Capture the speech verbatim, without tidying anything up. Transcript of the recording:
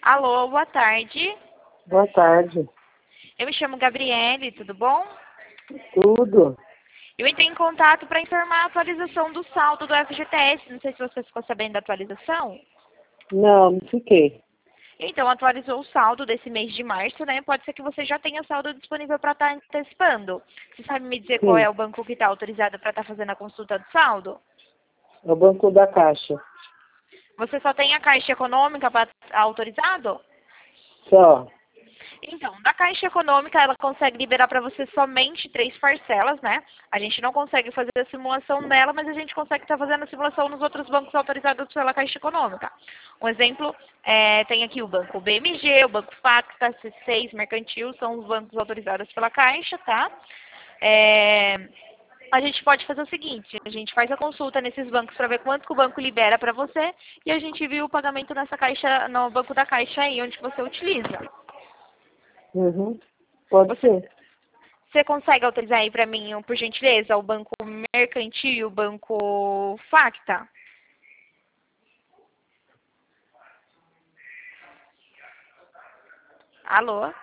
Alô, boa tarde. Boa tarde. Eu me chamo Gabriele, tudo bom? Tudo? Eu entrei em contato para informar a atualização do saldo do F G T S. Não sei se você ficou sabendo da atualização. Não, não fiquei. Então, atualizou o saldo desse mês de março, né? Pode ser que você já tenha saldo disponível para estar antecipando. Você sabe me dizer qual Sim, é o banco que está autorizado para estar fazendo a consulta do saldo? é o Banco da Caixa. Você só tem a Caixa Econômica para autorizado? Só. Então, da Caixa Econômica, ela consegue liberar para você somente três parcelas, né? A gente não consegue fazer a simulação dela, mas a gente consegue estar fazendo a simulação nos outros bancos autorizados pela Caixa Econômica. Um exemplo, é, tem aqui o Banco B M G, o Banco Facta, C seis, Mercantil, são os bancos autorizados pela Caixa, tá? É, a gente pode fazer o seguinte, a gente faz a consulta nesses bancos para ver quanto que o banco libera para você e a gente viu o pagamento nessa caixa, no banco da Caixa aí, onde você utiliza. Uhum. Pode Você, ser. você consegue autorizar aí para mim, por gentileza, o Banco Mercantil, o Banco Facta? Alô?